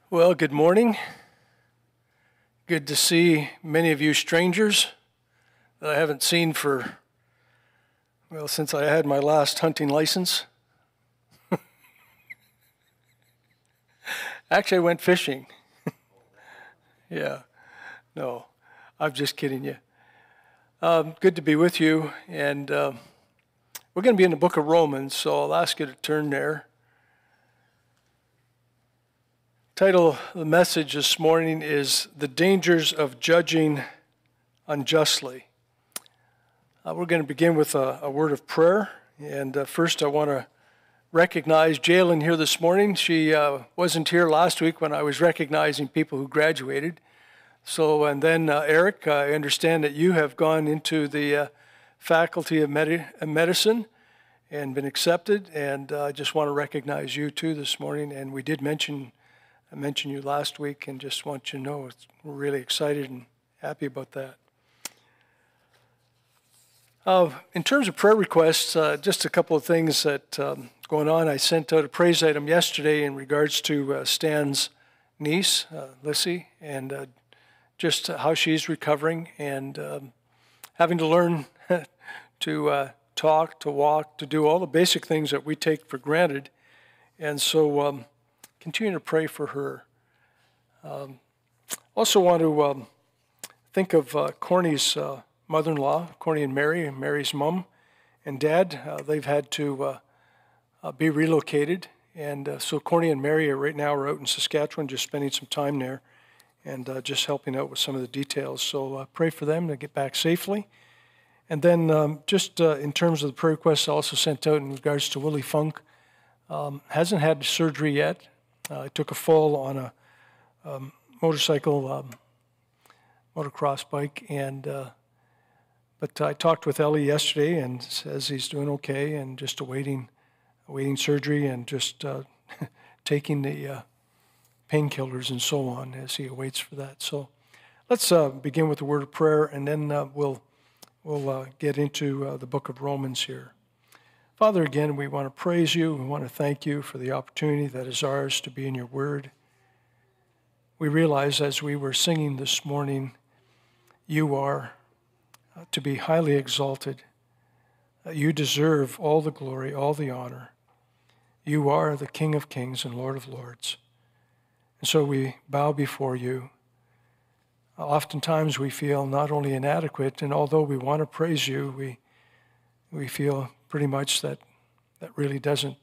Well, good morning. Good to see many of you strangers that I haven't seen since I had my last hunting license. Actually, I went fishing. Yeah, no, I'm just kidding you. Good to be with you, and we're going to be in the book of Romans, so I'll ask you to turn there. Title of the message this morning is The Dangers of Judging Unjustly. We're going to begin with a word of prayer. And first I want to recognize Jalen here this morning. She wasn't here last week when I was recognizing people who graduated. And then Eric, I understand that you have gone into the Faculty of Medicine and been accepted. And I just want to recognize you too this morning. And we did I mentioned you last week, and just want you to know we're really excited and happy about that. In terms of prayer requests, just a couple of things that going on. I sent out a praise item yesterday in regards to Stan's niece, Lissy, and just how she's recovering and having to learn to talk, to walk, to do all the basic things that we take for granted. And so continue to pray for her. Also want to think of Corny's mother-in-law, Corny and Mary's mom and dad. They've had to be relocated. And so Corny and Mary right now are out in Saskatchewan, just spending some time there and just helping out with some of the details. So pray for them to get back safely. And then just in terms of the prayer requests I also sent out in regards to Willie Funk, hasn't had surgery yet. I took a fall on a motorcycle, motocross bike, but I talked with Ellie yesterday and says he's doing okay and just awaiting surgery and just taking the painkillers and so on as he awaits for that. So let's begin with a word of prayer, and then we'll get into the book of Romans here. Father, again, we want to praise you. We want to thank you for the opportunity that is ours to be in your word. We realize as we were singing this morning, you are to be highly exalted. You deserve all the glory, all the honor. You are the King of kings and Lord of lords. And so we bow before you. Oftentimes we feel not only inadequate, and although we want to praise you, we feel pretty much that really doesn't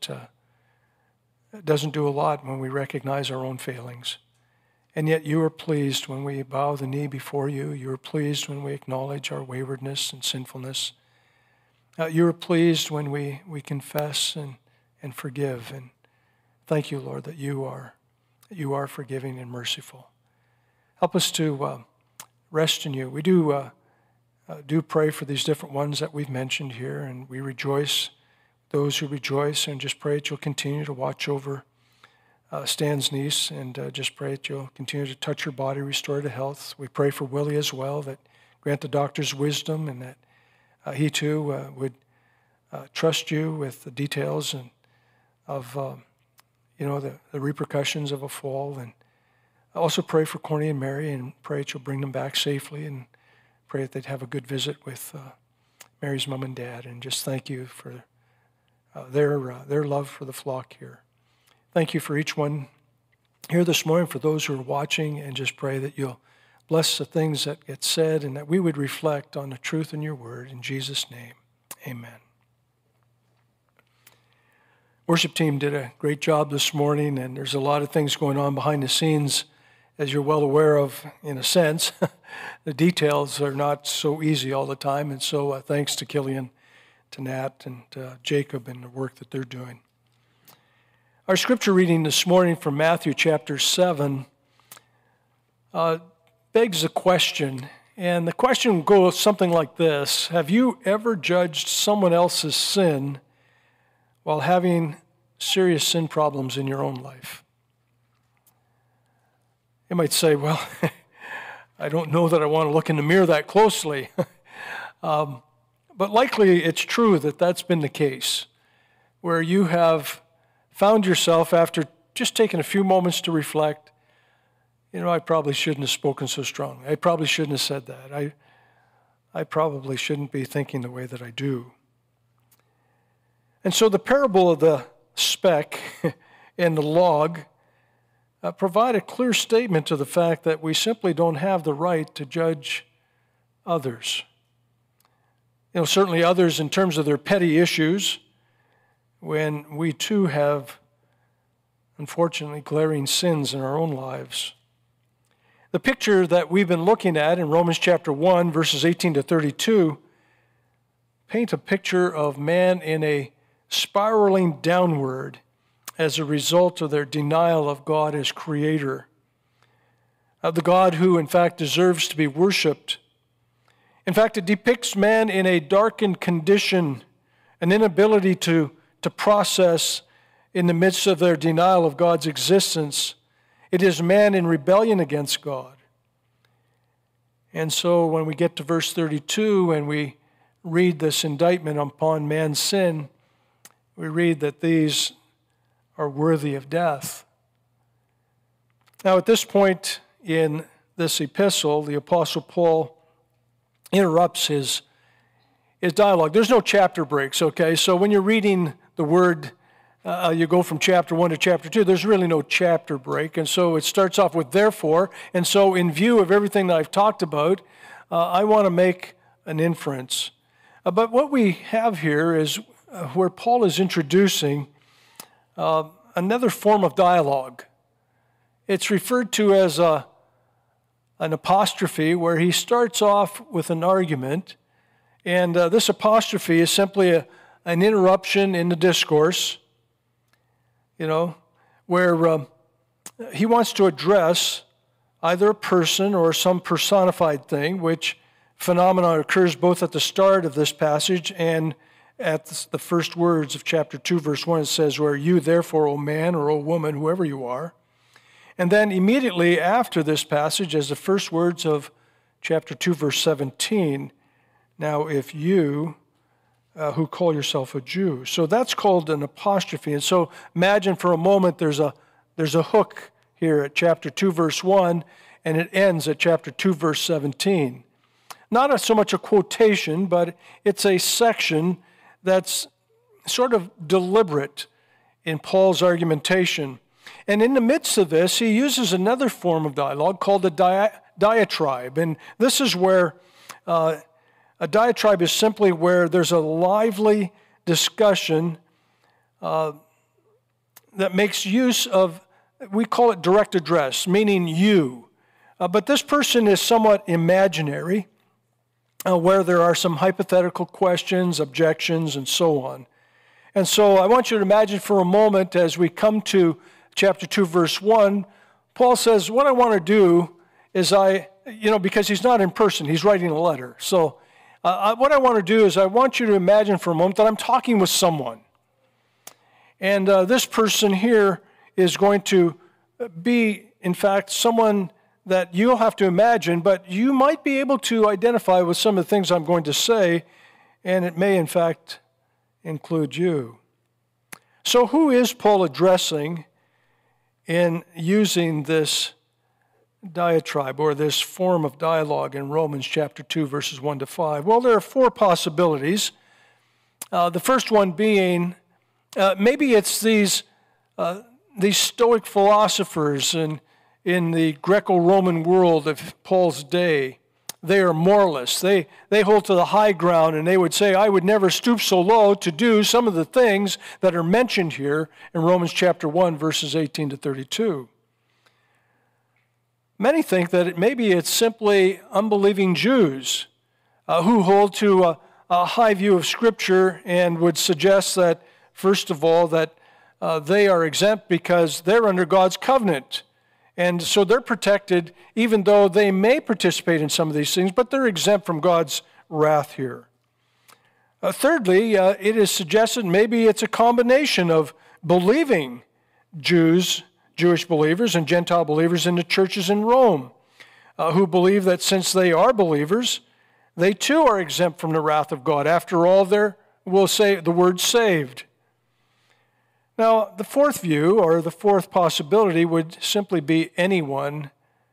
do a lot when we recognize our own failings. And yet you are pleased when we bow the knee before you. You are pleased when we acknowledge our waywardness and sinfulness. You are pleased when we confess and forgive. And thank you, Lord, that you are forgiving and merciful. Help us to rest in you. We do pray for these different ones that we've mentioned here, and we rejoice, those who rejoice, and just pray that you'll continue to watch over Stan's niece, and just pray that you'll continue to touch her body, restore her to health. We pray for Willie as well, that grant the doctor's wisdom, and that he too would trust you with the details and of the repercussions of a fall. And I also pray for Corny and Mary, and pray that you'll bring them back safely, and pray that they'd have a good visit with Mary's mom and dad, and just thank you for their love for the flock here. Thank you for each one here this morning, for those who are watching, and just pray that you'll bless the things that get said and that we would reflect on the truth in your word. In Jesus' name, amen. Worship team did a great job this morning, and there's a lot of things going on behind the scenes, as you're well aware of, in a sense. The details are not so easy all the time, and so thanks to Killian, to Nat, and Jacob and the work that they're doing. Our scripture reading this morning from Matthew chapter 7 begs a question, and the question goes something like this: have you ever judged someone else's sin while having serious sin problems in your own life? You might say, well, I don't know that I want to look in the mirror that closely. But likely it's true that that's been the case, where you have found yourself, after just taking a few moments to reflect, I probably shouldn't have spoken so strongly. I probably shouldn't have said that. I probably shouldn't be thinking the way that I do. And so the parable of the speck and the log provide a clear statement to the fact that we simply don't have the right to judge others. Certainly others in terms of their petty issues, when we too have, unfortunately, glaring sins in our own lives. The picture that we've been looking at in Romans chapter 1, verses 18 to 32, paint a picture of man in a spiraling downward as a result of their denial of God as creator, of the God who, in fact, deserves to be worshiped. In fact, it depicts man in a darkened condition, an inability to process in the midst of their denial of God's existence. It is man in rebellion against God. And so when we get to verse 32 and we read this indictment upon man's sin, we read that these are worthy of death. Now, at this point in this epistle, the Apostle Paul interrupts his dialogue. There's no chapter breaks, okay? So when you're reading the word, you go from chapter 1 to chapter 2, there's really no chapter break. And so it starts off with therefore. And so in view of everything that I've talked about, I want to make an inference. But what we have here is where Paul is introducing another form of dialogue. It's referred to as an apostrophe, where he starts off with an argument, and this apostrophe is simply an interruption in the discourse, where he wants to address either a person or some personified thing, which phenomenon occurs both at the start of this passage and at the first words of chapter 2, verse 1. It says, where you therefore, O man or O woman, whoever you are. And then immediately after this passage, as the first words of chapter 2, verse 17, now if you who call yourself a Jew. So that's called an apostrophe. And so imagine for a moment there's a hook here at chapter 2, verse 1, and it ends at chapter 2, verse 17. Not so much a quotation, but it's a section that's sort of deliberate in Paul's argumentation. And in the midst of this, he uses another form of dialogue called a diatribe. And this is where a diatribe is simply where there's a lively discussion that makes use of, we call it direct address, meaning you. But this person is somewhat imaginary, where there are some hypothetical questions, objections, and so on. And so I want you to imagine for a moment as we come to chapter 2, verse 1, Paul says, what I want to do is because he's not in person, he's writing a letter. So what I want to do is I want you to imagine for a moment that I'm talking with someone. And this person here is going to be, in fact, someone that you'll have to imagine, but you might be able to identify with some of the things I'm going to say, and it may, in fact, include you. So who is Paul addressing in using this diatribe or this form of dialogue in Romans chapter 2, verses 1 to 5? Well, there are four possibilities. The first one being, maybe it's these Stoic philosophers in the Greco-Roman world of Paul's day. They are moralists. They hold to the high ground, and they would say, I would never stoop so low to do some of the things that are mentioned here in Romans chapter 1, verses 18 to 32. Many think that maybe it's simply unbelieving Jews who hold to a high view of Scripture and would suggest that, first of all, that they are exempt because they're under God's covenant. And so they're protected, even though they may participate in some of these things, but they're exempt from God's wrath here. Thirdly, it is suggested maybe it's a combination of believing Jews, Jewish believers, and Gentile believers in the churches in Rome, who believe that since they are believers, they too are exempt from the wrath of God. After all, we'll say the word saved. Now, the fourth view, or the fourth possibility, would simply be anyone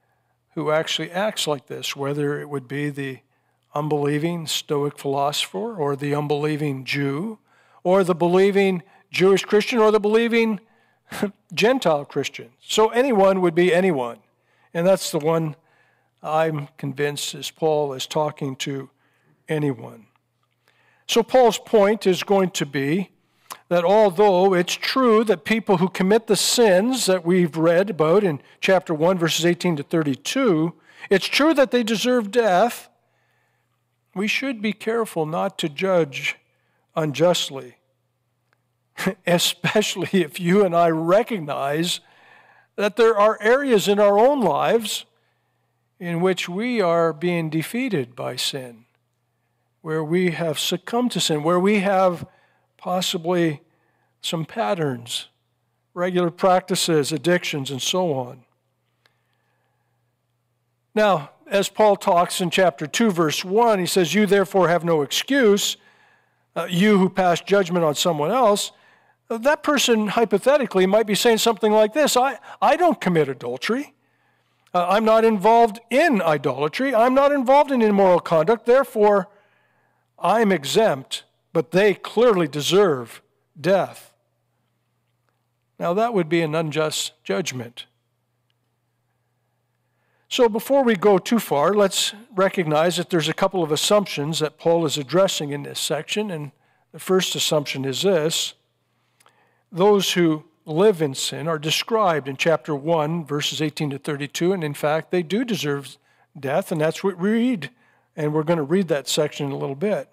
who actually acts like this, whether it would be the unbelieving Stoic philosopher or the unbelieving Jew or the believing Jewish Christian or the believing Gentile Christian. So anyone would be anyone. And that's the one I'm convinced is Paul is talking to anyone. So Paul's point is going to be that although it's true that people who commit the sins that we've read about in chapter 1, verses 18 to 32, it's true that they deserve death, we should be careful not to judge unjustly, especially if you and I recognize that there are areas in our own lives in which we are being defeated by sin, where we have succumbed to sin, where we have possibly some patterns, regular practices, addictions, and so on. Now, as Paul talks in chapter 2, verse 1, he says, "You therefore have no excuse, you who pass judgment on someone else." That person, hypothetically, might be saying something like this: I don't commit adultery. I'm not involved in idolatry. I'm not involved in immoral conduct. Therefore, I'm exempt, but they clearly deserve death. Now, that would be an unjust judgment. So before we go too far, let's recognize that there's a couple of assumptions that Paul is addressing in this section. And the first assumption is this: those who live in sin are described in chapter 1, verses 18 to 32, and in fact, they do deserve death, and that's what we read, and we're going to read that section in a little bit.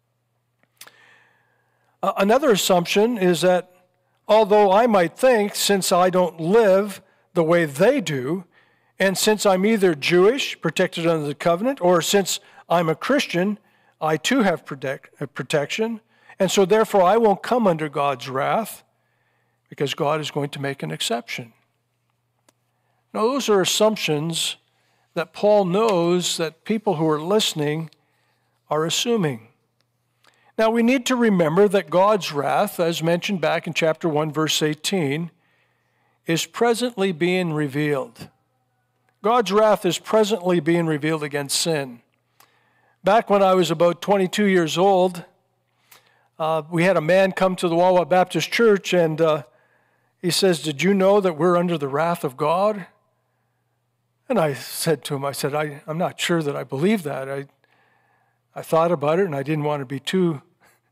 Another assumption is that although I might think, since I don't live the way they do, and since I'm either Jewish, protected under the covenant, or since I'm a Christian, I too have protection, and so therefore I won't come under God's wrath, because God is going to make an exception. Now, those are assumptions that Paul knows that people who are listening are assuming. Now, we need to remember that God's wrath, as mentioned back in chapter 1, verse 18, is presently being revealed. God's wrath is presently being revealed against sin. Back when I was about 22 years old, we had a man come to the Wawa Baptist Church, and he says, "Did you know that we're under the wrath of God?" And I said to him, I'm not sure that I believe that. I thought about it, and I didn't want to be too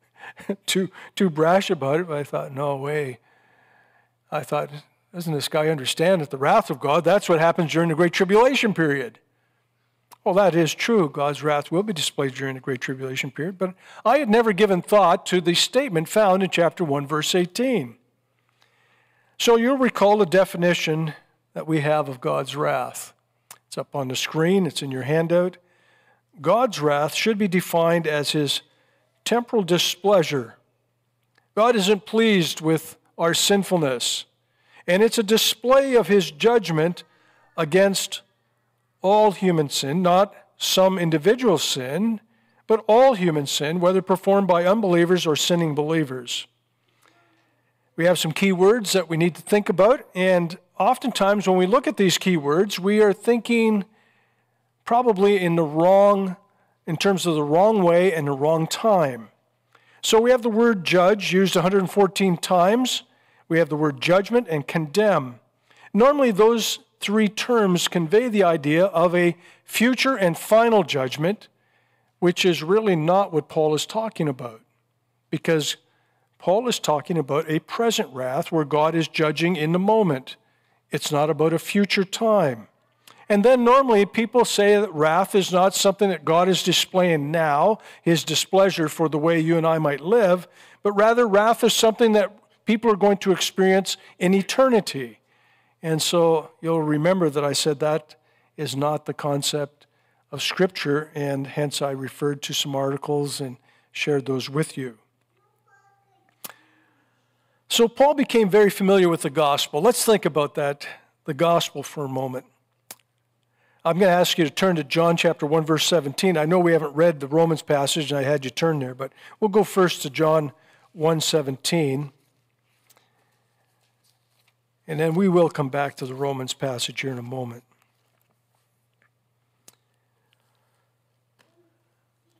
brash about it, but I thought, no way. I thought, doesn't this guy understand that the wrath of God, that's what happens during the Great Tribulation period? Well, that is true. God's wrath will be displayed during the Great Tribulation period, but I had never given thought to the statement found in chapter 1, verse 18. So you'll recall the definition that we have of God's wrath. It's up on the screen. It's in your handout. God's wrath should be defined as his temporal displeasure. God isn't pleased with our sinfulness, and it's a display of his judgment against all human sin, not some individual sin, but all human sin, whether performed by unbelievers or sinning believers. We have some key words that we need to think about, and oftentimes when we look at these key words, we are thinking probably in terms of the wrong way and the wrong time. So we have the word judge used 114 times. We have the word judgment and condemn. Normally those three terms convey the idea of a future and final judgment, which is really not what Paul is talking about, because Paul is talking about a present wrath where God is judging in the moment. It's not about a future time. And then normally people say that wrath is not something that God is displaying now, his displeasure for the way you and I might live, but rather wrath is something that people are going to experience in eternity. And so you'll remember that I said that is not the concept of Scripture, and hence I referred to some articles and shared those with you. So Paul became very familiar with the gospel. Let's think about that, the gospel, for a moment. I'm going to ask you to turn to John chapter 1, verse 17. I know we haven't read the Romans passage, and I had you turn there, but we'll go first to John 1:17. And then we will come back to the Romans passage here in a moment.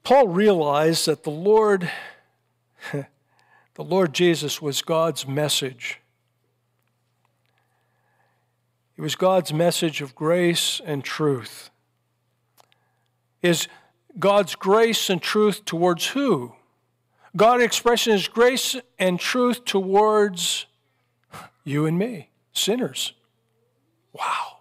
Paul realized that the Lord Jesus was God's message. It was God's message of grace and truth. Is God's grace and truth towards who? God expressing his grace and truth towards you and me, sinners. Wow.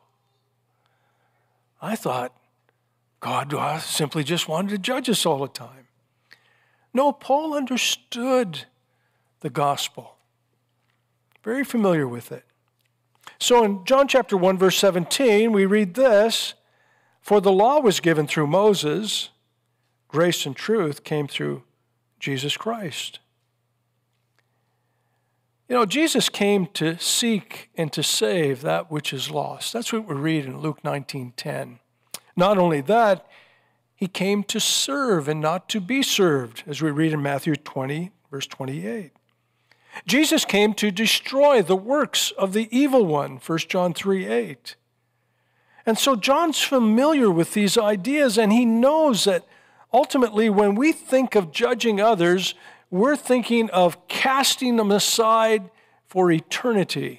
I thought God simply just wanted to judge us all the time. No, Paul understood the gospel. Very familiar with it. So in John chapter 1, verse 17, we read this, "For the law was given through Moses, grace and truth came through Jesus Christ." You know, Jesus came to seek and to save that which is lost. That's what we read in Luke 19:10. Not only that, he came to serve and not to be served, as we read in Matthew 20, verse 28. Jesus came to destroy the works of the evil one, 1 John 3:8. And so John's familiar with these ideas, and he knows that ultimately when we think of judging others, we're thinking of casting them aside for eternity.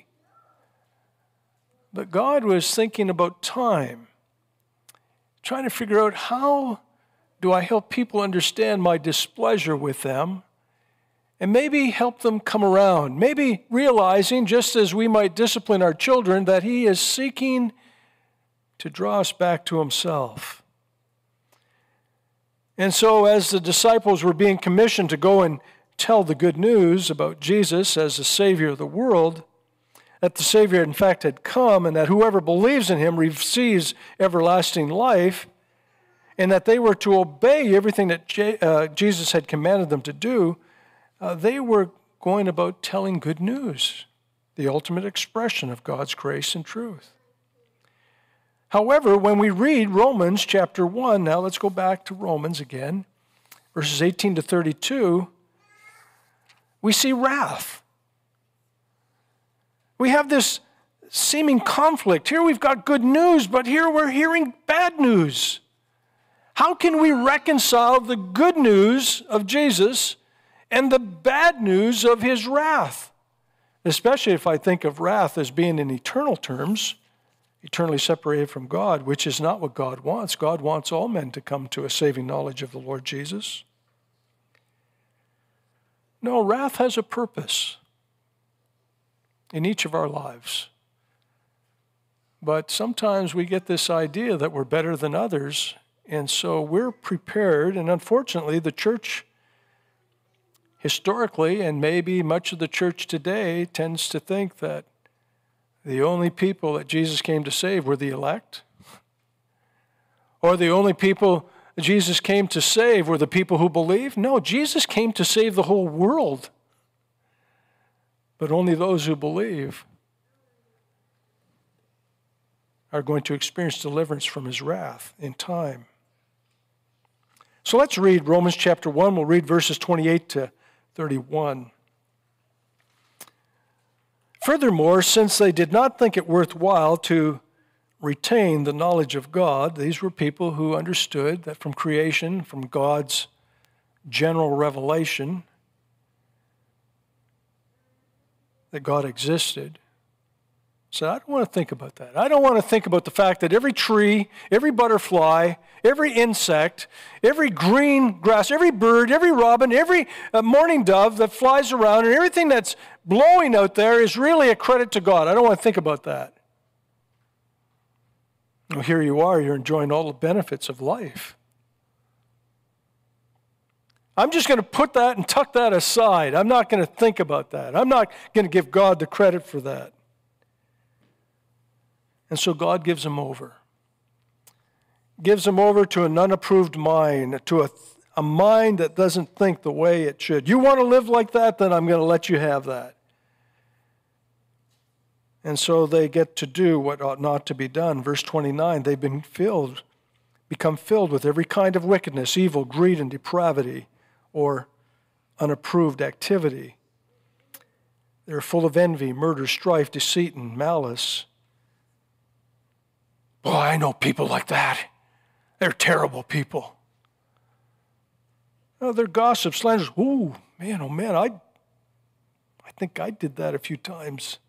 But God was thinking about time, trying to figure out how do I help people understand my displeasure with them, and maybe help them come around, maybe realizing, just as we might discipline our children, that he is seeking to draw us back to himself. And so as the disciples were being commissioned to go and tell the good news about Jesus as the Savior of the world, that the Savior in fact had come, and that whoever believes in him receives everlasting life, and that they were to obey everything that Jesus had commanded them to do, they were going about telling good news, the ultimate expression of God's grace and truth. However, when we read Romans chapter 1, now let's go back to Romans again, verses 18 to 32, we see wrath. We have this seeming conflict. Here we've got good news, but here we're hearing bad news. How can we reconcile the good news of Jesus and the bad news of his wrath? Especially if I think of wrath as being in eternal terms, eternally separated from God, which is not what God wants. God wants all men to come to a saving knowledge of the Lord Jesus. No, wrath has a purpose in each of our lives. But sometimes we get this idea that we're better than others, and so we're prepared, and unfortunately the church historically, and maybe much of the church today, tends to think that the only people that Jesus came to save were the elect, or the only people Jesus came to save were the people who believe. No, Jesus came to save the whole world, but only those who believe are going to experience deliverance from his wrath in time. So let's read Romans chapter 1. We'll read verses 28 to 31. Furthermore, since they did not think it worthwhile to retain the knowledge of God, these were people who understood that from creation, from God's general revelation, that God existed. So I don't want to think about that. I don't want to think about the fact that every tree, every butterfly, every insect, every green grass, every bird, every robin, every mourning dove that flies around, and everything that's blowing out there is really a credit to God. I don't want to think about that. Well, here you are, you're enjoying all the benefits of life. I'm just going to put that and tuck that aside. I'm not going to think about that. I'm not going to give God the credit for that. And so God gives them over. Gives them over to an unapproved mind, to a mind that doesn't think the way it should. You want to live like that? Then I'm going to let you have that. And so they get to do what ought not to be done. Verse 29, they've become filled with every kind of wickedness, evil, greed, and depravity, or unapproved activity. They're full of envy, murder, strife, deceit, and malice. Boy, I know people like that. They're terrible people. Oh, they're gossips, slanderers. Ooh, man, oh man, I think I did that a few times.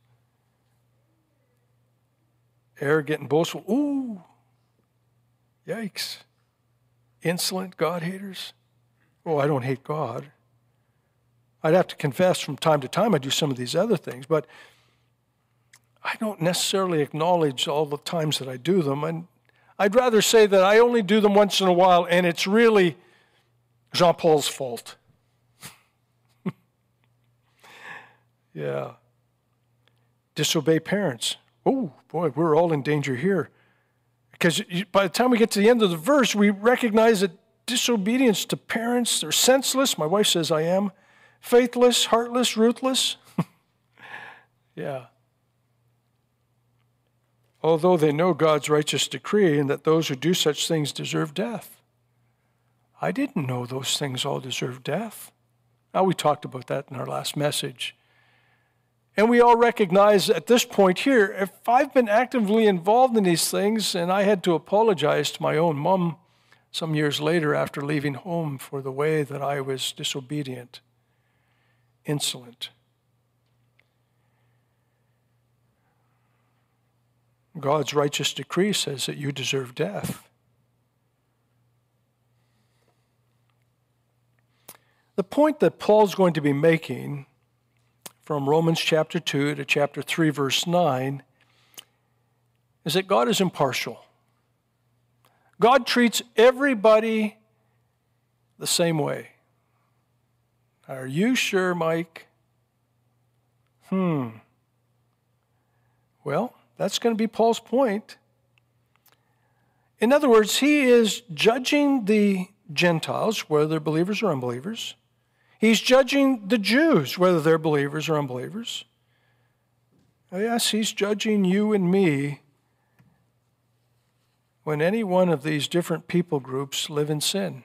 Arrogant and boastful. Ooh, yikes. Insolent God haters. Oh, I don't hate God. I'd have to confess from time to time I do some of these other things, but I don't necessarily acknowledge all the times that I do them. And I'd rather say that I only do them once in a while, and it's really Jean-Paul's fault. Yeah. Disobey parents. Oh, boy, we're all in danger here. Because by the time we get to the end of the verse, we recognize that disobedience to parents, they're senseless. My wife says I am. Faithless, heartless, ruthless. Yeah. Although they know God's righteous decree and that those who do such things deserve death. I didn't know those things all deserve death. Now, we talked about that in our last message. And we all recognize at this point here, if I've been actively involved in these things, and I had to apologize to my own mom some years later after leaving home for the way that I was disobedient, insolent. God's righteous decree says that you deserve death. The point that Paul's going to be making from Romans chapter 2 to chapter 3, verse 9, is that God is impartial. God treats everybody the same way. Are you sure, Mike? Well, that's going to be Paul's point. In other words, he is judging the Gentiles, whether they're believers or unbelievers. He's judging the Jews, whether they're believers or unbelievers. Yes, he's judging you and me when any one of these different people groups live in sin.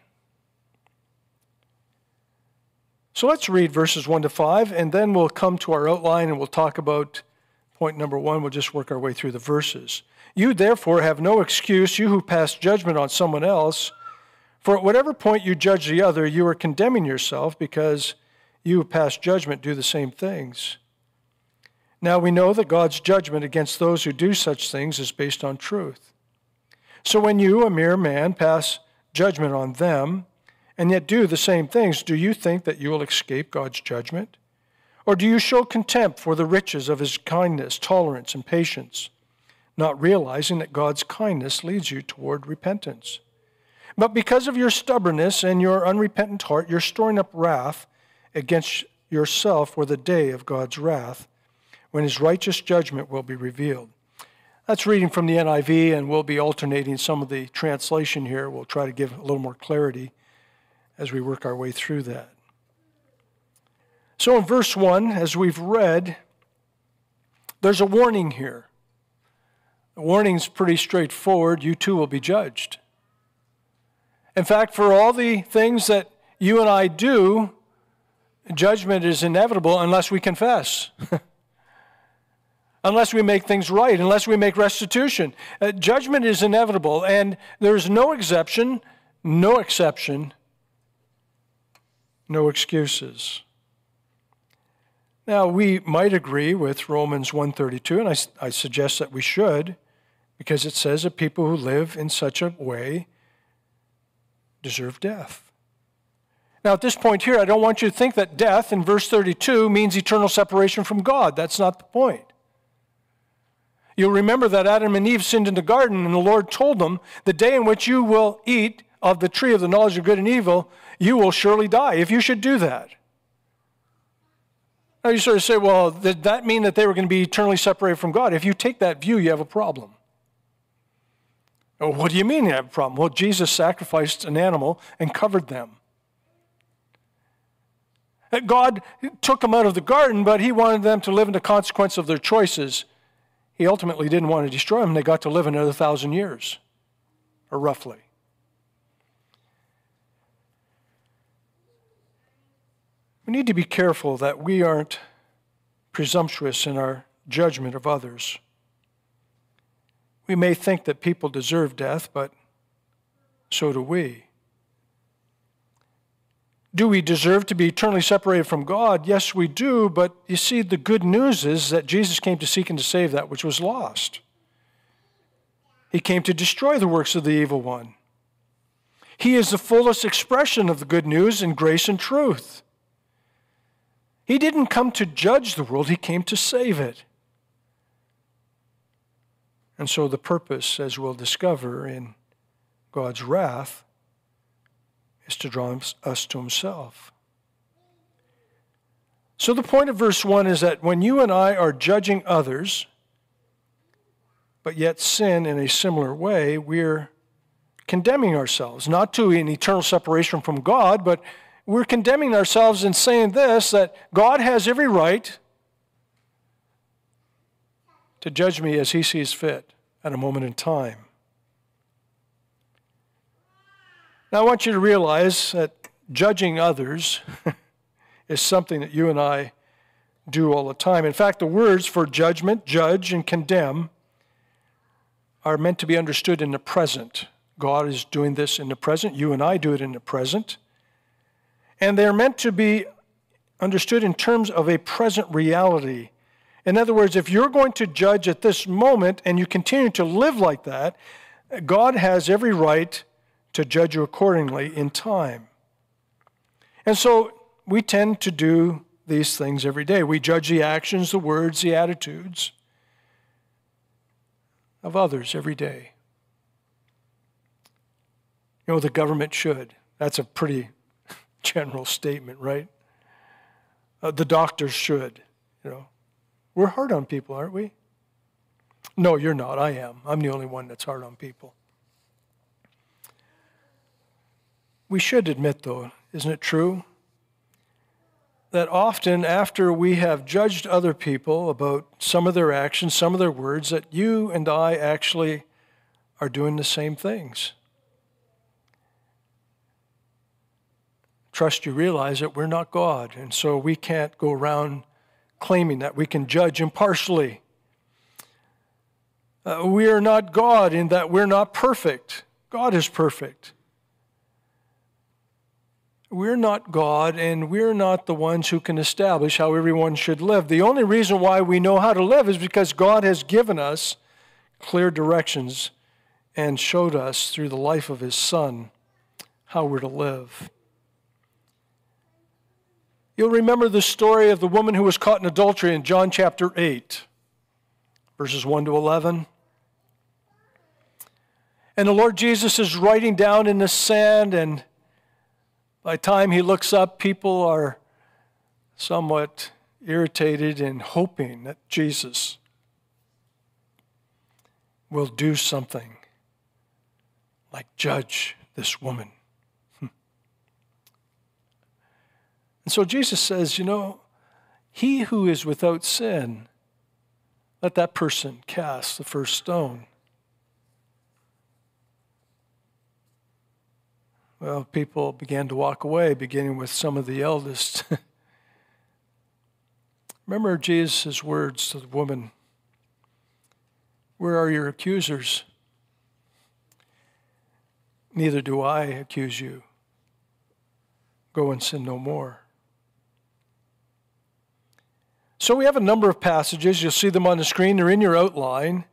So let's read verses 1 to 5, and then we'll come to our outline and we'll talk about point number 1. We'll just work our way through the verses. You, therefore, have no excuse, you who pass judgment on someone else. For at whatever point you judge the other, you are condemning yourself, because you who pass judgment do the same things. Now we know that God's judgment against those who do such things is based on truth. So when you, a mere man, pass judgment on them, and yet do the same things, do you think that you will escape God's judgment? Or do you show contempt for the riches of his kindness, tolerance, and patience, not realizing that God's kindness leads you toward repentance? But because of your stubbornness and your unrepentant heart, you're storing up wrath against yourself for the day of God's wrath, when his righteous judgment will be revealed. That's reading from the NIV, and we'll be alternating some of the translation here. We'll try to give a little more clarity as we work our way through that. So in verse 1, as we've read, there's a warning here. The warning's pretty straightforward. You too will be judged. In fact, for all the things that you and I do, judgment is inevitable unless we confess. Unless we make things right, unless we make restitution. Judgment is inevitable, and there's no exception, no excuses. Now, we might agree with Romans 1:32, and I suggest that we should, because it says that people who live in such a way deserve death. Now, at this point here, I don't want you to think that death in verse 32 means eternal separation from God. That's not the point. You'll remember that Adam and Eve sinned in the garden, and the Lord told them, the day in which you will eat of the tree of the knowledge of good and evil, you will surely die, if you should do that. Now you sort of say, well, did that mean that they were going to be eternally separated from God? If you take that view, you have a problem. Oh, what do you mean you have a problem? Well, Jesus sacrificed an animal and covered them. God took them out of the garden, but he wanted them to live in the consequence of their choices. He ultimately didn't want to destroy them. They got to live another 1,000 years, or roughly. We need to be careful that we aren't presumptuous in our judgment of others. We may think that people deserve death, but so do we. Do we deserve to be eternally separated from God? Yes, we do, but you see, the good news is that Jesus came to seek and to save that which was lost. He came to destroy the works of the evil one. He is the fullest expression of the good news in grace and truth. He didn't come to judge the world, he came to save it. And so the purpose, as we'll discover in God's wrath, is to draw us to himself. So the point of verse 1 is that when you and I are judging others, but yet sin in a similar way, we're condemning ourselves, not to an eternal separation from God, but we're condemning ourselves in saying this, that God has every right to judge me as he sees fit at a moment in time. Now, I want you to realize that judging others is something that you and I do all the time. In fact, the words for judgment, judge, and condemn are meant to be understood in the present. God is doing this in the present. You and I do it in the present. And they're meant to be understood in terms of a present reality. In other words, if you're going to judge at this moment and you continue to live like that, God has every right to judge you accordingly in time. And so we tend to do these things every day. We judge the actions, the words, the attitudes of others every day. You know, the government should. That's a pretty general statement, right? The doctors should, you know. We're hard on people, aren't we? No, you're not. I am. I'm the only one that's hard on people. We should admit, though, isn't it true, that often after we have judged other people about some of their actions, some of their words, that you and I actually are doing the same things. Trust you realize that we're not God, and so we can't go around claiming that we can judge impartially. We are not God in that we're not perfect. God is perfect. We're not God, and we're not the ones who can establish how everyone should live. The only reason why we know how to live is because God has given us clear directions and showed us through the life of his Son how we're to live. You'll remember the story of the woman who was caught in adultery in John chapter 8, verses 1 to 11. And the Lord Jesus is writing down in the sand, and by the time he looks up, people are somewhat irritated and hoping that Jesus will do something like judge this woman. And so Jesus says, you know, he who is without sin, let that person cast the first stone. Well, people began to walk away, beginning with some of the eldest. Remember Jesus' words to the woman, where are your accusers? Neither do I accuse you. Go and sin no more. So we have a number of passages. You'll see them on the screen. They're in your outline.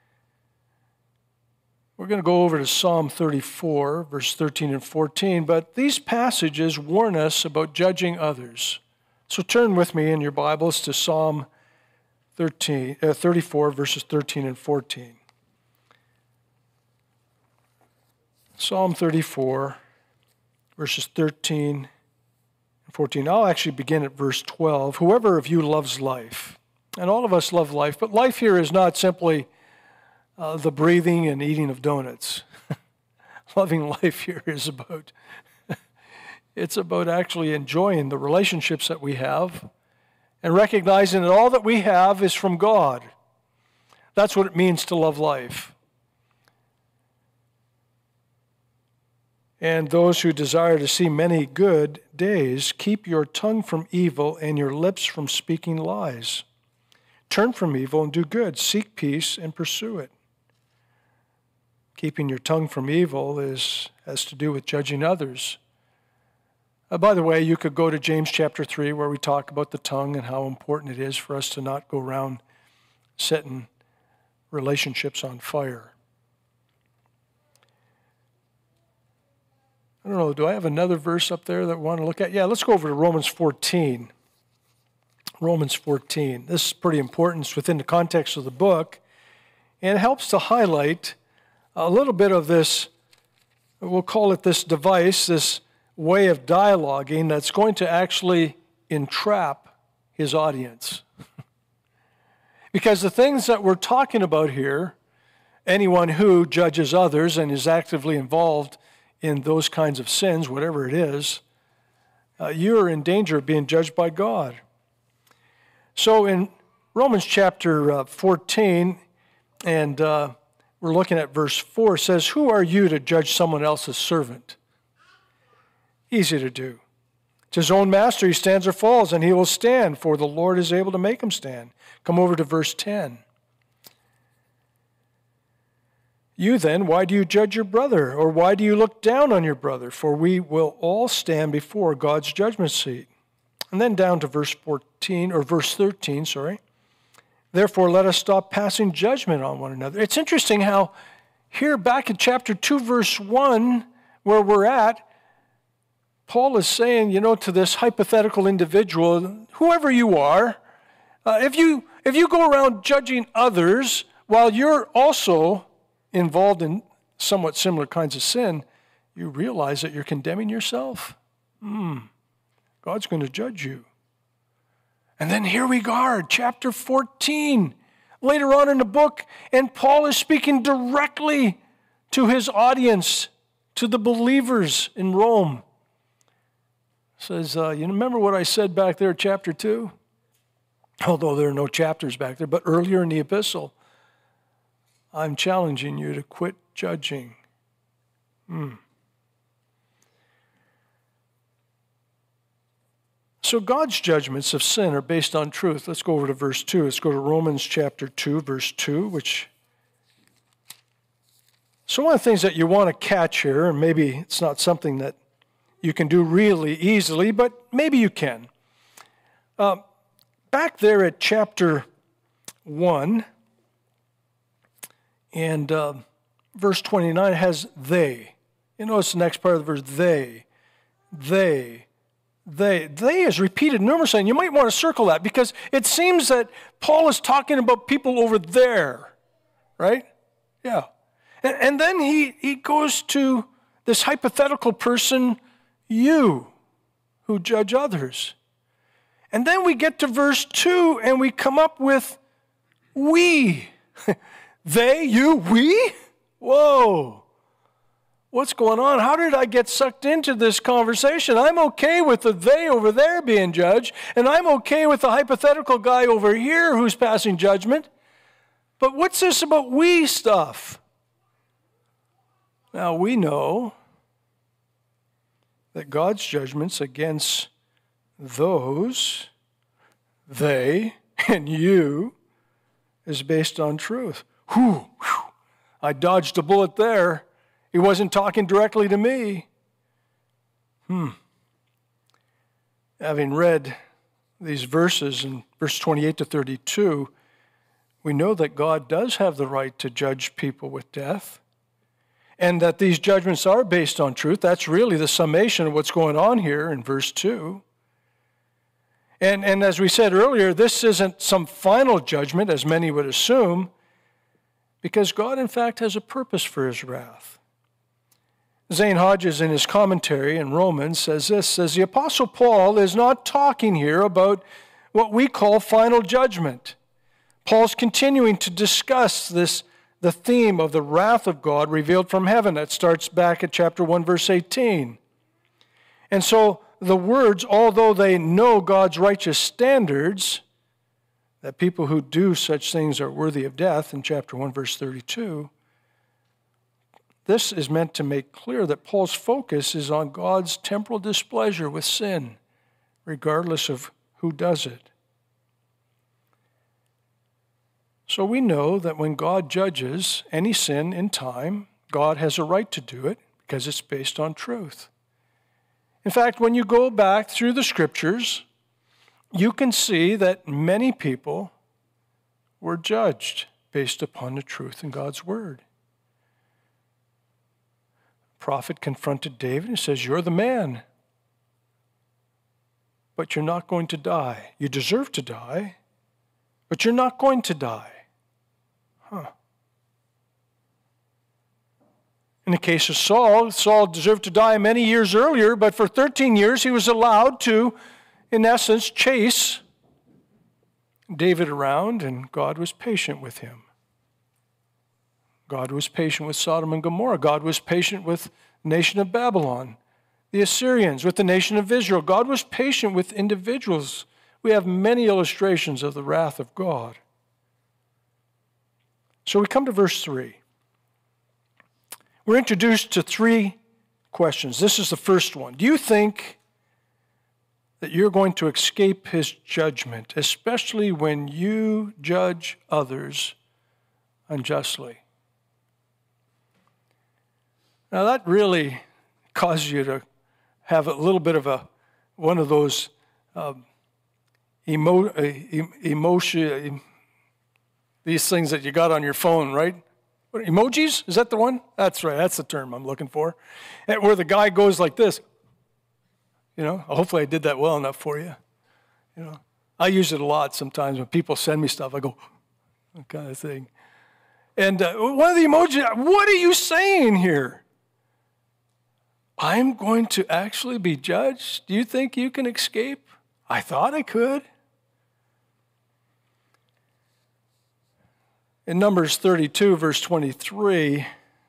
We're going to go over to Psalm 34, verse 13 and 14, but these passages warn us about judging others. So turn with me in your Bibles to Psalm 34, verses 13 and 14. Psalm 34, verses 13 and 14. I'll actually begin at verse 12. Whoever of you loves life, and all of us love life, but life here is not simply the breathing and eating of donuts. Loving life here is about, it's about actually enjoying the relationships that we have and recognizing that all that we have is from God. That's what it means to love life. And those who desire to see many good days, keep your tongue from evil and your lips from speaking lies. Turn from evil and do good. Seek peace and pursue it. Keeping your tongue from evil has to do with judging others. By the way, you could go to James chapter 3 where we talk about the tongue and how important it is for us to not go around setting relationships on fire. I don't know, do I have another verse up there that we want to look at? Yeah, let's go over to Romans 14. Romans 14. This is pretty important. It's within the context of the book, and it helps to highlight a little bit of this, we'll call it this device, this way of dialoguing that's going to actually entrap his audience. Because the things that we're talking about here, anyone who judges others and is actively involved in those kinds of sins, whatever it is, you're in danger of being judged by God. So in Romans chapter 14, and we're looking at verse 4, it says, "Who are you to judge someone else's servant?" Easy to do. It's his own master, he stands or falls, and he will stand, for the Lord is able to make him stand. Come over to verse 10. "You then, why do you judge your brother? Or why do you look down on your brother? For we will all stand before God's judgment seat." And then down to verse 13, sorry. "Therefore, let us stop passing judgment on one another." It's interesting how here back in chapter 2, verse 1, where we're at, Paul is saying, to this hypothetical individual, whoever you are, if you go around judging others while you're also involved in somewhat similar kinds of sin, you realize that you're condemning yourself. God's going to judge you. And then here we are, chapter 14, later on in the book, and Paul is speaking directly to his audience, to the believers in Rome. Says, you remember what I said back there, chapter 2? Although there are no chapters back there, but earlier in the epistle, I'm challenging you to quit judging. So God's judgments of sin are based on truth. Let's go over to verse 2. Let's go to Romans chapter 2, verse 2, So one of the things that you want to catch here, and maybe it's not something that you can do really easily, but maybe you can. Back there at chapter 1, and verse 29 has they. You notice the next part of the verse, they. They is repeated numerous times. And you might want to circle that because it seems that Paul is talking about people over there, right? Yeah. And then he goes to this hypothetical person, you, who judge others. And then we get to verse 2 and we come up with we. They, you, we? Whoa. What's going on? How did I get sucked into this conversation? I'm okay with the they over there being judged, and I'm okay with the hypothetical guy over here who's passing judgment. But what's this about we stuff? Now, we know that God's judgments against those, they, and you is based on truth. Whew. I dodged a bullet there. He wasn't talking directly to me. Having read these verses in verse 28 to 32, we know that God does have the right to judge people with death, and that these judgments are based on truth. That's really the summation of what's going on here in verse 2. And as we said earlier, this isn't some final judgment, as many would assume, because God, in fact, has a purpose for his wrath. Zane Hodges, in his commentary in Romans, says this, says, the Apostle Paul is not talking here about what we call final judgment. Paul's continuing to discuss the theme of the wrath of God revealed from heaven. That starts back at chapter 1, verse 18. And so the words, although they know God's righteous standards, that people who do such things are worthy of death, in chapter 1, verse 32, this is meant to make clear that Paul's focus is on God's temporal displeasure with sin, regardless of who does it. So we know that when God judges any sin in time, God has a right to do it because it's based on truth. In fact, when you go back through the scriptures, you can see that many people were judged based upon the truth in God's word. The prophet confronted David and says, "You're the man, but you're not going to die. You deserve to die, but you're not going to die." In the case of Saul, Saul deserved to die many years earlier, but for 13 years he was allowed to, in essence, chase David around, and God was patient with him. God was patient with Sodom and Gomorrah. God was patient with the nation of Babylon, the Assyrians, with the nation of Israel. God was patient with individuals. We have many illustrations of the wrath of God. So we come to verse 3. We're introduced to 3 questions. This is the first one. Do you think that you're going to escape his judgment, especially when you judge others unjustly? Now that really causes you to have a little bit of one of those emotion, these things that you got on your phone, right? What, emojis? Is that the one? That's right. That's the term I'm looking for. And where the guy goes like this. Hopefully I did that well enough for you. I use it a lot sometimes when people send me stuff. I go, that kind of thing. And one of the emojis, what are you saying here? I'm going to actually be judged? Do you think you can escape? I thought I could. In Numbers 32, verse 23,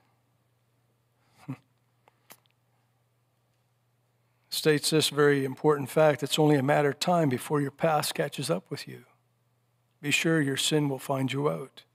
states this very important fact: it's only a matter of time before your past catches up with you. Be sure your sin will find you out.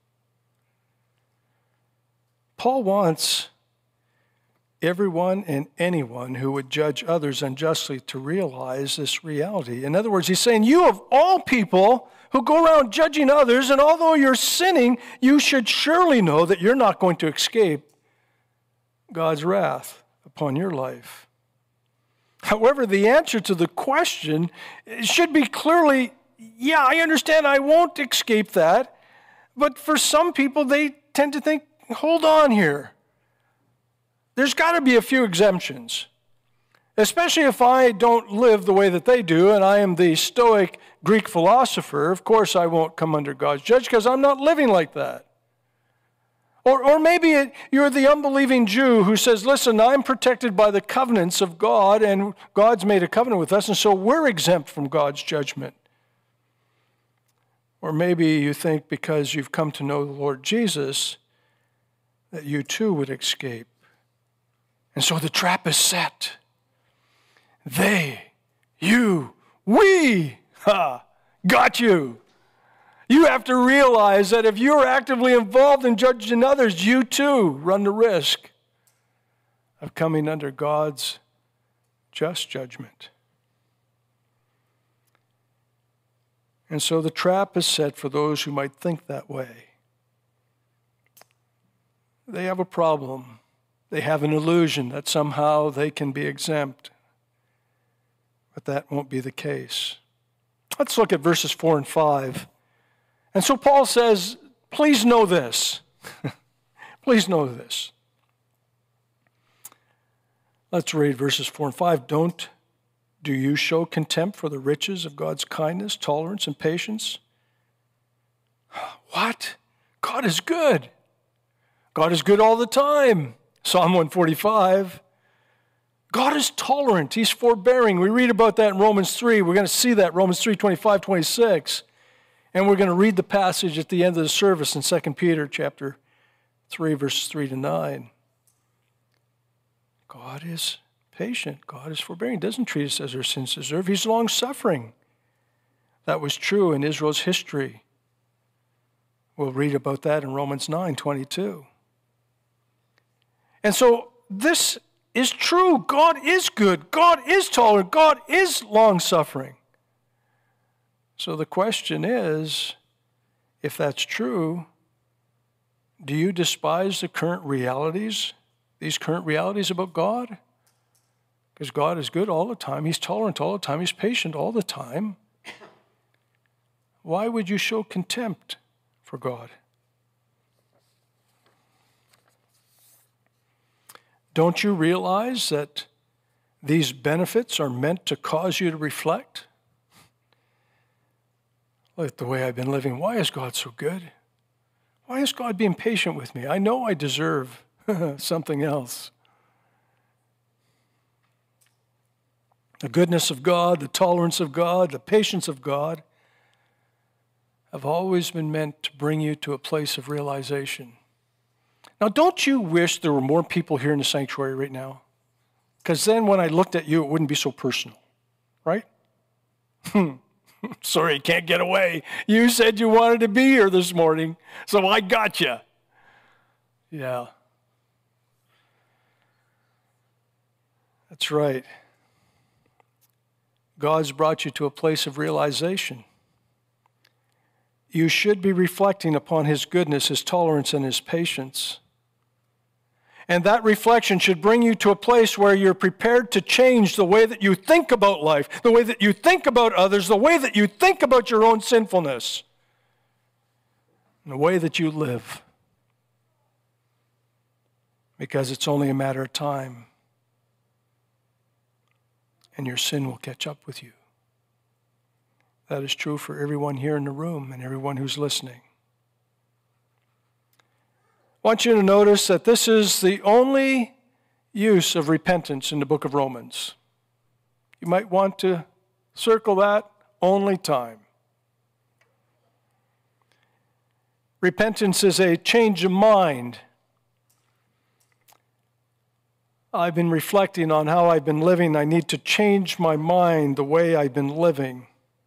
Paul wants everyone and anyone who would judge others unjustly to realize this reality. In other words, he's saying, you of all people who go around judging others, and although you're sinning, you should surely know that you're not going to escape God's wrath upon your life. However, the answer to the question should be clearly, yeah, I understand I won't escape that. But for some people, they tend to think, hold on here. There's got to be a few exemptions, especially if I don't live the way that they do, and I am the Stoic Greek philosopher. Of course, I won't come under God's judgment because I'm not living like that. Or maybe you're the unbelieving Jew who says, listen, I'm protected by the covenants of God, and God's made a covenant with us, and so we're exempt from God's judgment. Or maybe you think because you've come to know the Lord Jesus that you too would escape. And so the trap is set. They, you, we, got you. You have to realize that if you're actively involved in judging others, you too run the risk of coming under God's just judgment. And so the trap is set for those who might think that way. They have a problem. They have an illusion that somehow they can be exempt. But that won't be the case. Let's look at verses 4 and 5. And so Paul says, please know this. Please know this. Let's read verses 4 and 5. Do you show contempt for the riches of God's kindness, tolerance, and patience? What? God is good. God is good all the time. Psalm 145. God is tolerant. He's forbearing. We read about that in Romans 3. We're going to see that, Romans 3, 25, 26. And we're going to read the passage at the end of the service in 2 Peter chapter 3, verses 3 to 9. God is patient. God is forbearing. He doesn't treat us as our sins deserve. He's long-suffering. That was true in Israel's history. We'll read about that in Romans 9, 22. And so this is true. God is good. God is tolerant. God is long-suffering. So the question is, if that's true, do you despise the current realities, these current realities about God? Because God is good all the time. He's tolerant all the time. He's patient all the time. Why would you show contempt for God? Don't you realize that these benefits are meant to cause you to reflect? Look at the way I've been living. Why is God so good? Why is God being patient with me? I know I deserve something else. The goodness of God, the tolerance of God, the patience of God have always been meant to bring you to a place of realization. Now, don't you wish there were more people here in the sanctuary right now? Because then when I looked at you, it wouldn't be so personal, right? Sorry, you can't get away. You said you wanted to be here this morning, so I got you. Yeah. That's right. God's brought you to a place of realization. You should be reflecting upon His goodness, His tolerance, and His patience. And that reflection should bring you to a place where you're prepared to change the way that you think about life, the way that you think about others, the way that you think about your own sinfulness, and the way that you live. Because it's only a matter of time, and your sin will catch up with you. That is true for everyone here in the room and everyone who's listening. I want you to notice that this is the only use of repentance in the book of Romans. You might want to circle that, only time. Repentance is a change of mind. I've been reflecting on how I've been living. I need to change my mind the way I've been living.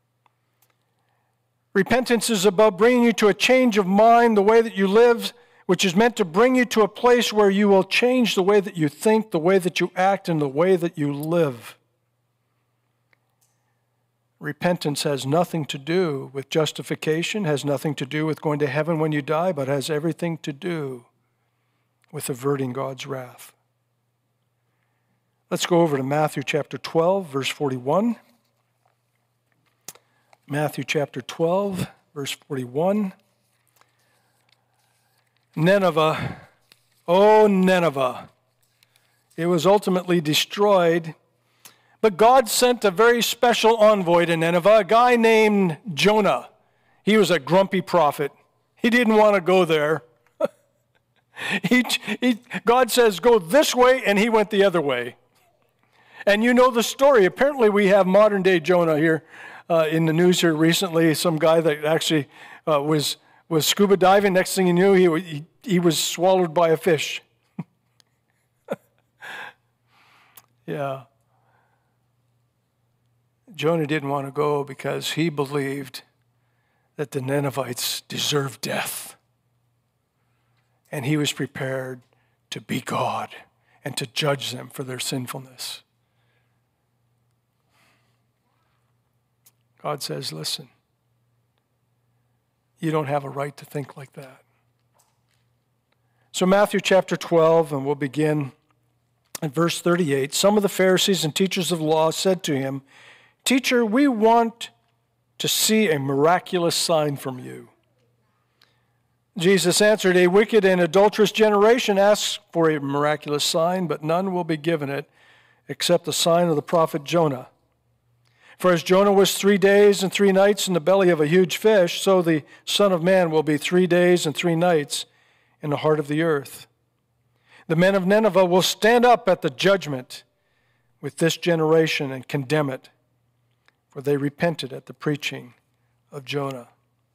Repentance is about bringing you to a change of mind, the way that you live, which is meant to bring you to a place where you will change the way that you think, the way that you act, and the way that you live. Repentance has nothing to do with justification, has nothing to do with going to heaven when you die, but has everything to do with averting God's wrath. Let's go over to Matthew chapter 12, verse 41. Matthew chapter 12, verse 41. Nineveh, oh Nineveh, it was ultimately destroyed, but God sent a very special envoy to Nineveh, a guy named Jonah. He was a grumpy prophet. He didn't want to go there. God says, go this way, and he went the other way. And you know the story. Apparently we have modern day Jonah here in the news here recently, some guy that actually was scuba diving. Next thing you knew, he was swallowed by a fish. Yeah. Jonah didn't want to go because he believed that the Ninevites deserved death. And he was prepared to be God and to judge them for their sinfulness. God says, listen, you don't have a right to think like that. So Matthew chapter 12, and we'll begin at verse 38. Some of the Pharisees and teachers of the law said to him, Teacher, we want to see a miraculous sign from you. Jesus answered, A wicked and adulterous generation asks for a miraculous sign, but none will be given it except the sign of the prophet Jonah. For as Jonah was 3 days and 3 nights in the belly of a huge fish, so the Son of Man will be 3 days and 3 nights in the heart of the earth. The men of Nineveh will stand up at the judgment with this generation and condemn it, for they repented at the preaching of Jonah.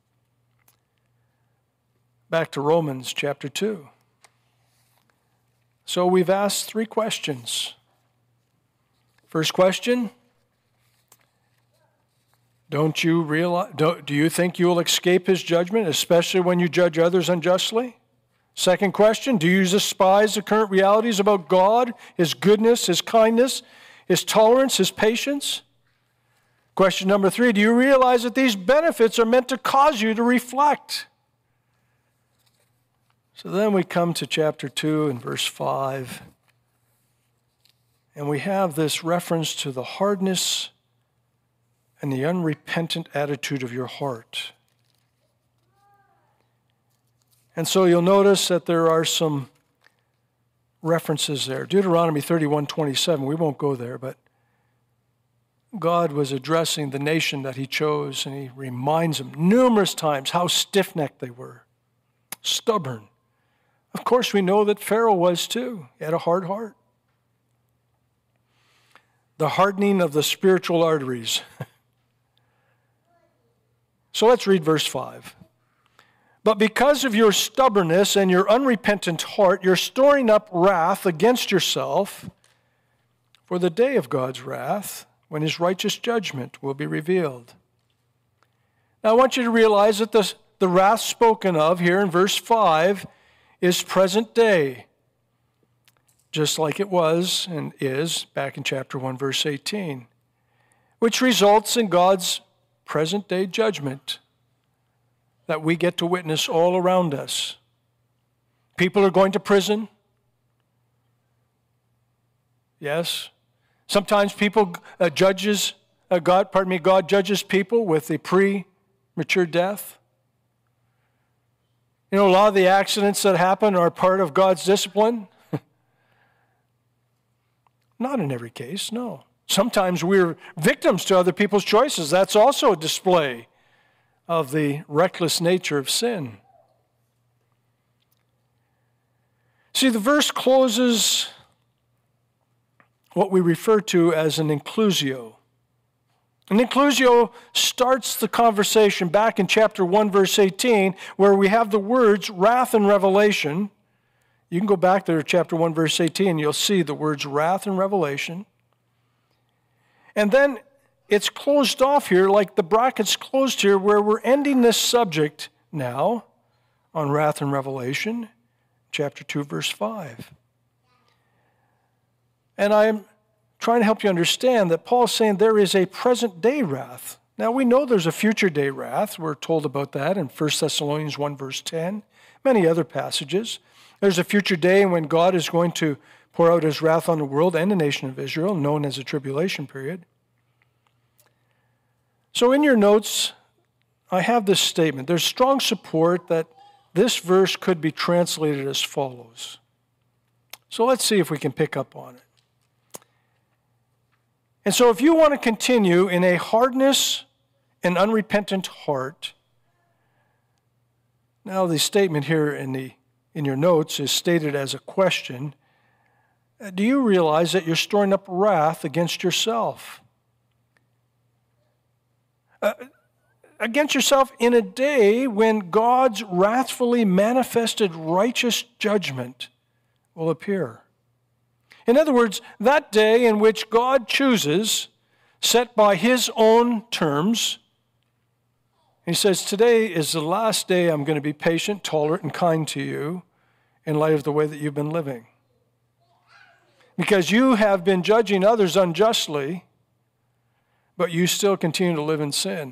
Back to Romans chapter 2. So we've asked 3 questions. First question, do you think you will escape his judgment, especially when you judge others unjustly? Second question, do you despise the current realities about God, his goodness, his kindness, his tolerance, his patience? Question number 3, do you realize that these benefits are meant to cause you to reflect? So then we come to chapter 2 and verse 5. And we have this reference to the hardness and the unrepentant attitude of your heart. And so you'll notice that there are some references there. Deuteronomy 31:27, we won't go there, but God was addressing the nation that he chose, and he reminds them numerous times how stiff-necked they were, stubborn. Of course, we know that Pharaoh was too. He had a hard heart. The hardening of the spiritual arteries. So let's read verse 5. But because of your stubbornness and your unrepentant heart, you're storing up wrath against yourself for the day of God's wrath, when his righteous judgment will be revealed. Now I want you to realize that the wrath spoken of here in verse 5 is present day, just like it was and is back in chapter 1, verse 18, which results in God's present day judgment that we get to witness all around us. People are going to prison. Yes. Sometimes God judges people with a premature death. You know, a lot of the accidents that happen are part of God's discipline. Not in every case, no. Sometimes we're victims to other people's choices. That's also a display of the reckless nature of sin. See, the verse closes what we refer to as an inclusio. An inclusio starts the conversation back in chapter 1, verse 18, where we have the words wrath and revelation. You can go back there to chapter 1, verse 18, and you'll see the words wrath and revelation. And then it's closed off here, like the brackets closed here, where we're ending this subject now on wrath and revelation, chapter 2, verse 5. And I'm trying to help you understand that Paul's saying there is a present day wrath. Now we know there's a future day wrath. We're told about that in 1 Thessalonians 1, verse 10, many other passages. There's a future day when God is going to pour out his wrath on the world and the nation of Israel, known as the tribulation period. So in your notes, I have this statement. There's strong support that this verse could be translated as follows. So let's see if we can pick up on it. And so if you want to continue in a hardness and unrepentant heart, now the statement here in your notes is stated as a question. Do you realize that you're storing up wrath against yourself? Against yourself in a day when God's wrathfully manifested righteous judgment will appear. In other words, that day in which God chooses, set by his own terms, he says, today is the last day I'm going to be patient, tolerant, and kind to you in light of the way that you've been living. Because you have been judging others unjustly, but you still continue to live in sin.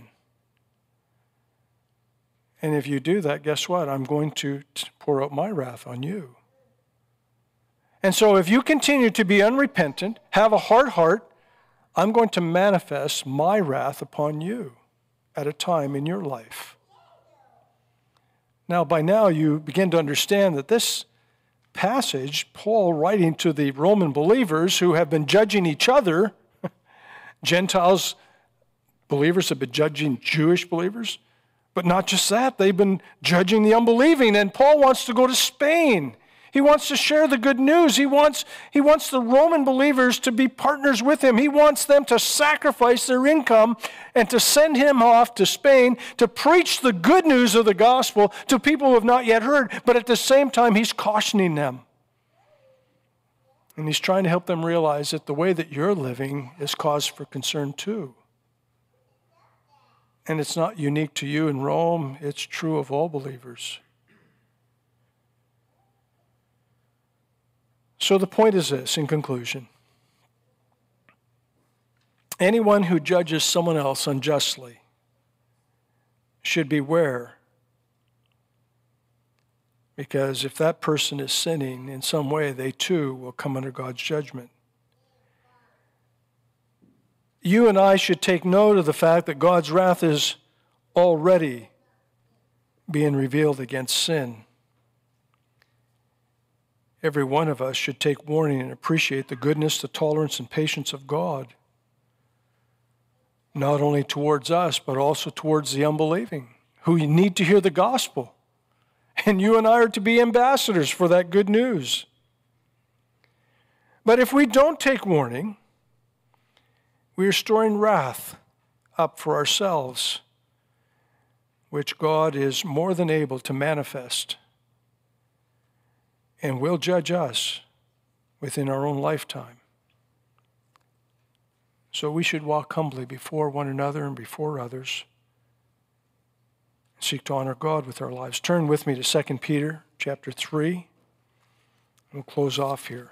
And if you do that, guess what? I'm going to pour out my wrath on you. And so if you continue to be unrepentant, have a hard heart, I'm going to manifest my wrath upon you at a time in your life. Now, by now, you begin to understand that this passage, Paul writing to the Roman believers who have been judging each other, Gentiles believers have been judging Jewish believers, but not just that, they've been judging the unbelieving, and Paul wants to go to Spain. He wants to share the good news. He wants the Roman believers to be partners with him. He wants them to sacrifice their income and to send him off to Spain to preach the good news of the gospel to people who have not yet heard. But at the same time, he's cautioning them. And he's trying to help them realize that the way that you're living is cause for concern too. And it's not unique to you in Rome. It's true of all believers. So the point is this, in conclusion. Anyone who judges someone else unjustly should beware, because if that person is sinning in some way, they too will come under God's judgment. you and I should take note of the fact that God's wrath is already being revealed against sin. Every one of us should take warning and appreciate the goodness, the tolerance, and patience of God, not only towards us, but also towards the unbelieving, who need to hear the gospel. And you and I are to be ambassadors for that good news. But if we don't take warning, we are storing wrath up for ourselves, which God is more than able to manifest and will judge us within our own lifetime. So we should walk humbly before one another and before others, seek to honor God with our lives. Turn with me to 2 Peter chapter 3. We'll close off here.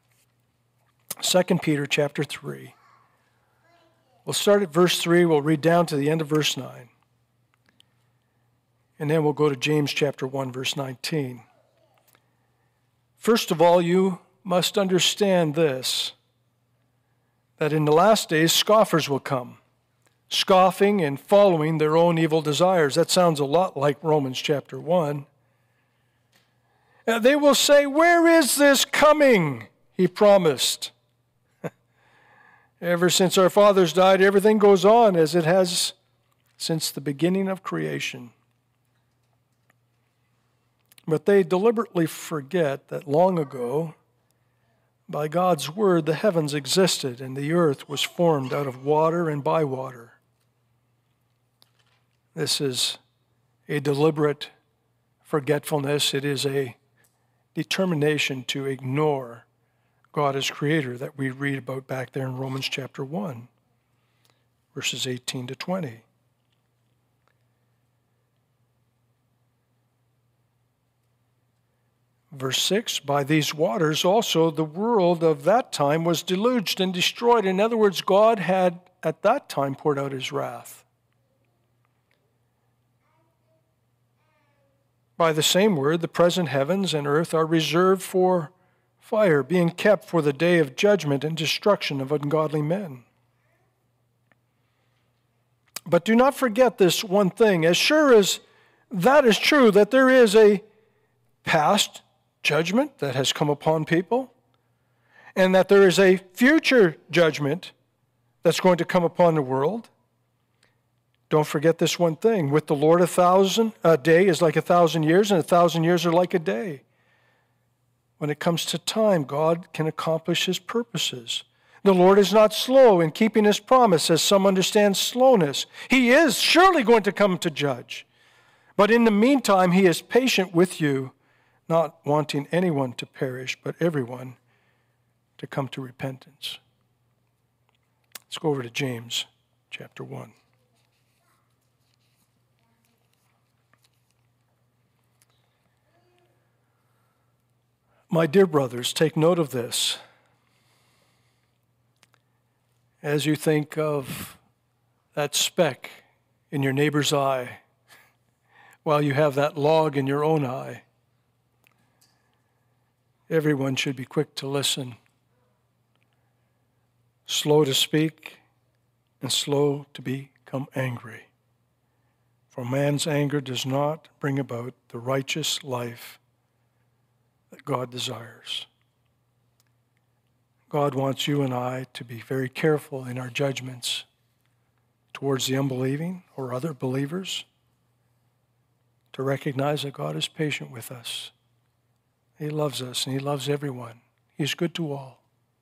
2 Peter chapter 3. We'll start at verse 3. We'll read down to the end of verse 9. And then we'll go to James chapter 1, verse 19. First of all, you must understand this, that in the last days scoffers will come, scoffing and following their own evil desires. That sounds a lot like Romans chapter 1. They will say, "Where is this coming he promised?" Ever since our fathers died, everything goes on as it has since the beginning of creation. But they deliberately forget that long ago, by God's word, the heavens existed and the earth was formed out of water and by water. This is a deliberate forgetfulness. It is a determination to ignore God as creator that we read about back there in Romans chapter 1, verses 18 to 20. Verse 6, by these waters also the world of that time was deluged and destroyed. In other words, God had at that time poured out his wrath. By the same word, the present heavens and earth are reserved for fire, being kept for the day of judgment and destruction of ungodly men. But do not forget this one thing. As sure as that is true, that there is a past judgment that has come upon people, and that there is a future judgment that's going to come upon the world, don't forget this one thing. With the Lord, a day is like 1,000 years, and 1,000 years are like a day. When it comes to time, God can accomplish his purposes. The Lord is not slow in keeping his promise, as some understand slowness. He is surely going to come to judge. But in the meantime, he is patient with you, not wanting anyone to perish, but everyone to come to repentance. Let's go over to James chapter 1. My dear brothers, take note of this. As you think of that speck in your neighbor's eye, while you have that log in your own eye, everyone should be quick to listen, slow to speak, and slow to become angry. For man's anger does not bring about the righteous life that God desires. God wants you and I to be very careful in our judgments towards the unbelieving or other believers, to recognize that God is patient with us. He loves us and he loves everyone. He's good to all.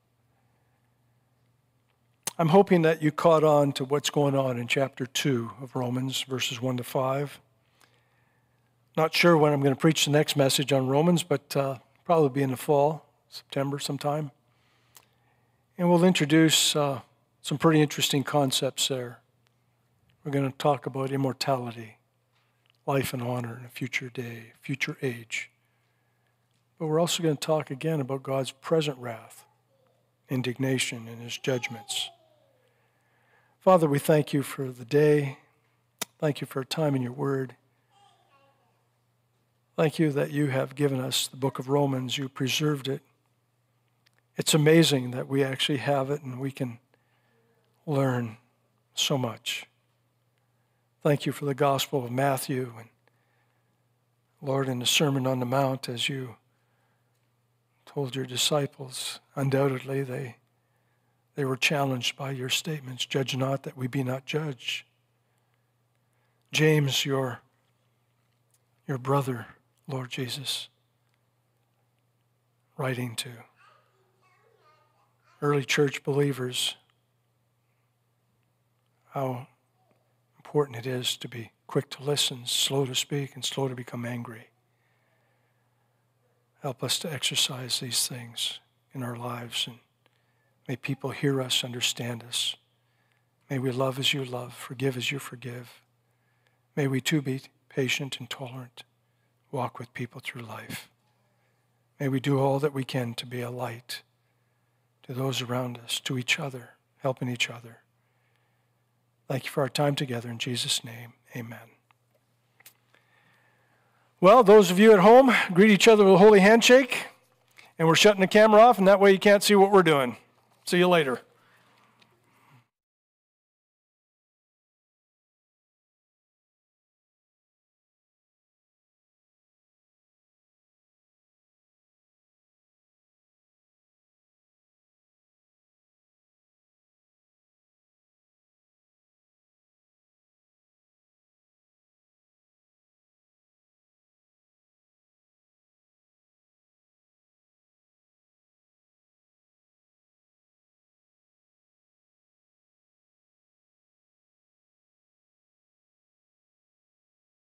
I'm hoping that you caught on to what's going on in chapter 2 of Romans, verses 1 to 5. Not sure when I'm going to preach the next message on Romans, but probably be in the fall, September sometime. And we'll introduce some pretty interesting concepts there. We're going to talk about immortality, life and honor in a future day, future age. But we're also going to talk again about God's present wrath, indignation, and his judgments. Father, we thank you for the day. Thank you for a time in your word. Thank you that you have given us the book of Romans. You preserved it. It's amazing that we actually have it and we can learn so much. Thank you for the Gospel of Matthew. And Lord, in the Sermon on the Mount, as you told your disciples, undoubtedly they were challenged by your statements. Judge not that we be not judged. James, your brother, Lord Jesus, writing to early church believers, how important it is to be quick to listen, slow to speak, and slow to become angry. Help us to exercise these things in our lives, and may people hear us, understand us. May we love as you love, forgive as you forgive. May we too be patient and tolerant, walk with people through life. May we do all that we can to be a light to those around us, to each other, helping each other. Thank you for our time together. In Jesus' name, amen. Well, those of you at home, greet each other with a holy handshake. And we're shutting the camera off, and that way you can't see what we're doing. See you later.